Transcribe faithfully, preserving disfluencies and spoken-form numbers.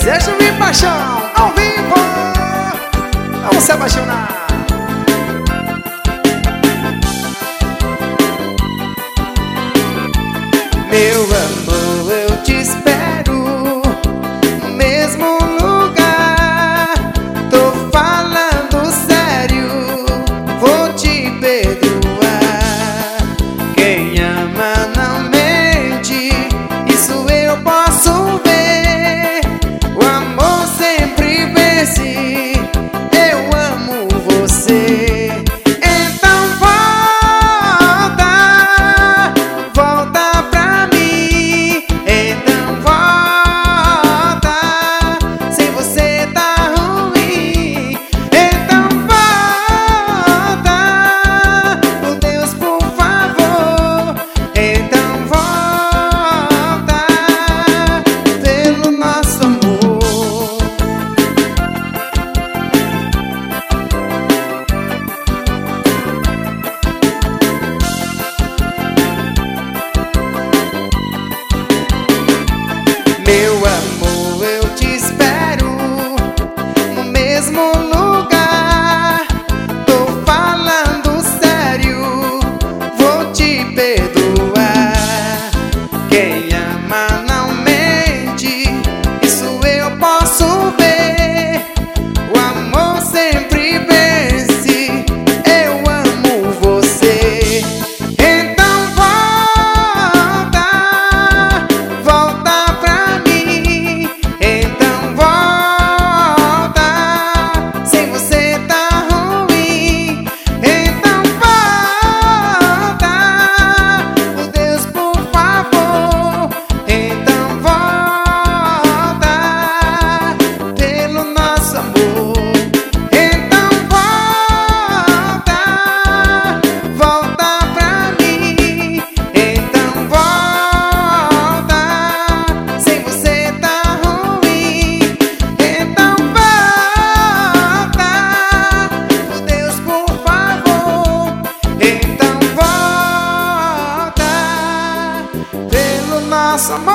Desejo e paixão ao vivo. Vamos se apaixonar. Meu amor, eu te espero no mesmo lugar. Tô falando sério, vou te perdoar. Quem ama não mente, isso eu posso ver. O amor sempre vence, eu amo você. Então volta, volta pra mim. Então volta, sem você tá ruim. Então volta, por Deus, por favor. Então volta, pelo nosso amor. Meu amor, eu te espero no mesmo lugar. Tô falando sério, vou te perdoar. Quem ama não mente, isso eu posso ver. O amor sempre vence, eu amo você. Então volta, volta pra mim. Então volta, sem você tá ruim. Então volta, por Deus, por favor. Então volta, pelo nosso amor. Então volta, volta pra mim. Então volta, sem você tá ruim. Então volta, por Deus, por favor. Então volta, pelo nosso amor.